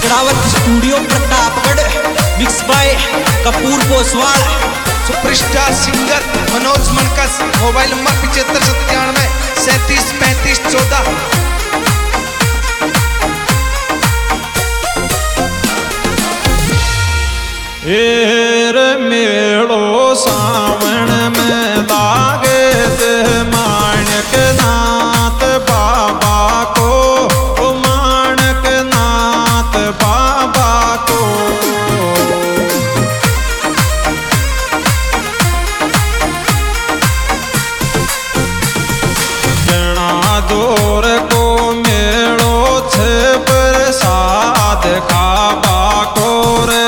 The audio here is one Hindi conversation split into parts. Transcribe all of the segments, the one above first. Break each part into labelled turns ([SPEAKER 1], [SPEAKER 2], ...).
[SPEAKER 1] चकड़ावत studio Pratapgarh, mix by Kapoor Poswal.
[SPEAKER 2] Superstar singer Manoj Mankas. Mobile number 75 97 37 35 14।
[SPEAKER 3] मेड़ो सावण में लागे ते माणक नाथ बाबा को, माणक नाथ बाबा को। जना जोर को मेड़ो छे प्रसाद खाबा को रे।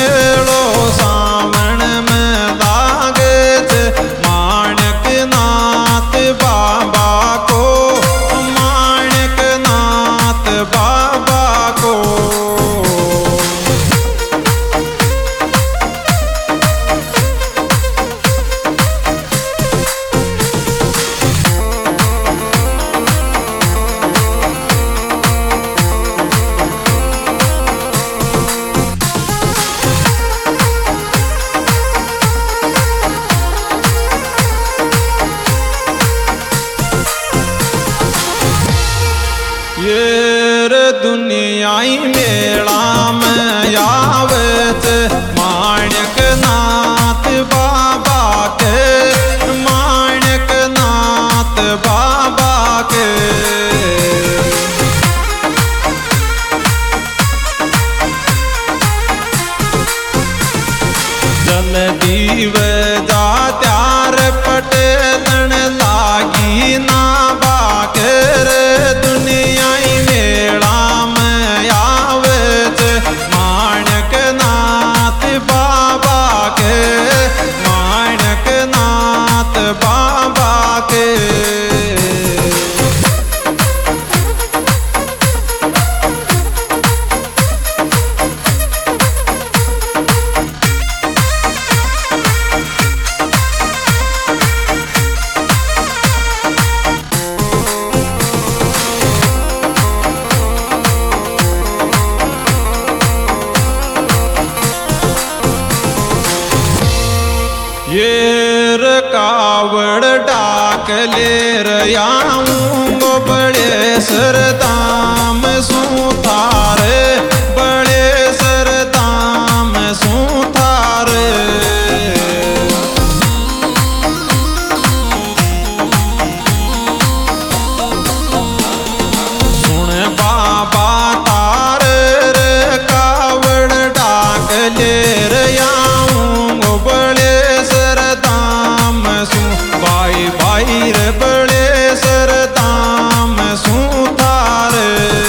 [SPEAKER 3] दुनियाई मेला में आवत माणक नाथ बाबा के, माणक नाथ बाबा के। जल्दी वे जा त्यार पटेलन लागी ना बाके रे। दुनियाई मेला में आवत माणक नाथ बाबा के, माणक नाथ बाबा के। ये कावड़ डाक ले रयाऊंगो बड़े सरदाम सुथारे, बड़े सरदाम सुथारे। सुन बाबा तारे रे कावड़ डाक ले रयाऊंगो बड़े भाई भाई रे बड़े सरदाम सुथारे।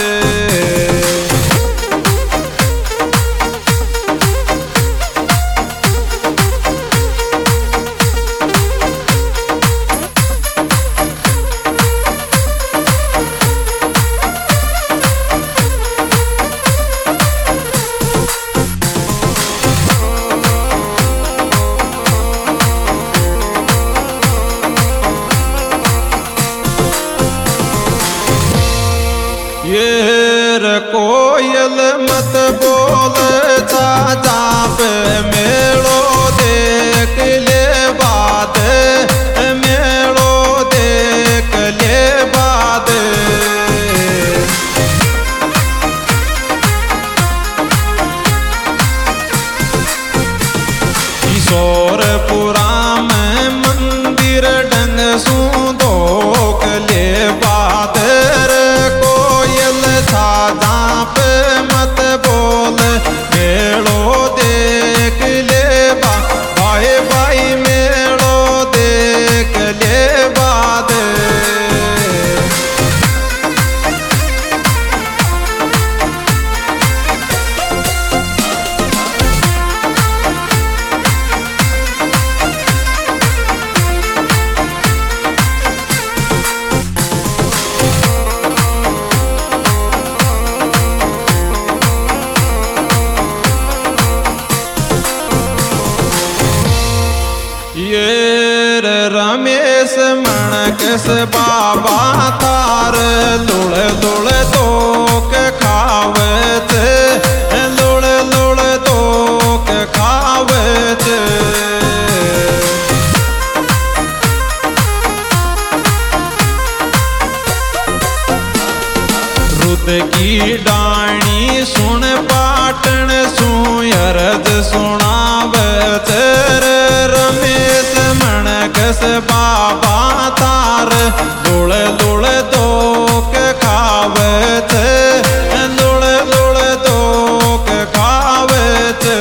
[SPEAKER 3] ये कोयल मत बोल चाचा पे मेड़ो देख ले बाद, मेड़ो देख ले बाद। किशोरपुरा में मंदिर ढंग सू धोक ले बाद। सादा पे मत बोल मेड़ो देख ले बा, भाई भाई मेड़ो देख ले बाद। ये रमेश मणकस बाबा तार लुड़ लुड़ तो के खावत की डाणी सुन पाटन सुयरज सुनावे तेरे रमेश मणकस बाबा तार दुल दुल दोक खावे थे दुल दुल दोक खावे थे।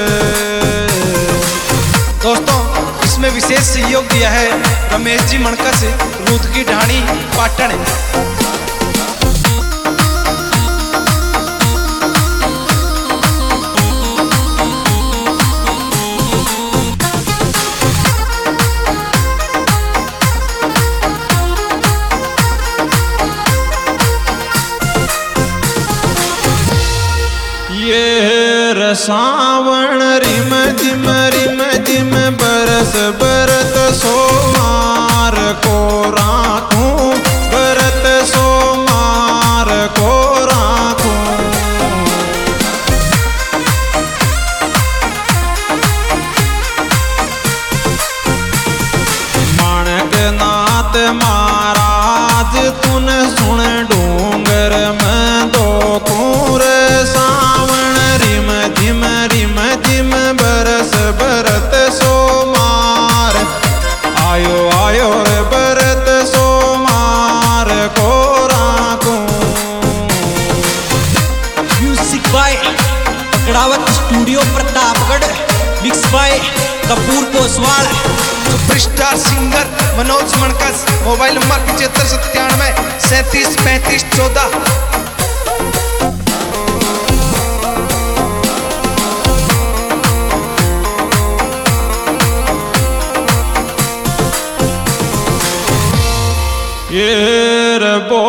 [SPEAKER 2] दोस्तों इसमें विशेष सहयोग दिया है रमेश जी मणकस रूत की ढाणी पाटन।
[SPEAKER 3] ये रसावण रिम जिम बरस बरत सोमार को राखूं बरत सोमार को राखूं। माणक नाथ महाराज तुन सुन डूंगर में दो कूर जिम बरस बरत सोमार आयो आयो रे बरत सोमार को राखूं।
[SPEAKER 1] Music by Pakdawat studio Pratapgarh, mix by Kapoor Poswal.
[SPEAKER 2] Superstar singer Manoj Mankas, mobile number 7597 37 35 14।
[SPEAKER 3] ये रे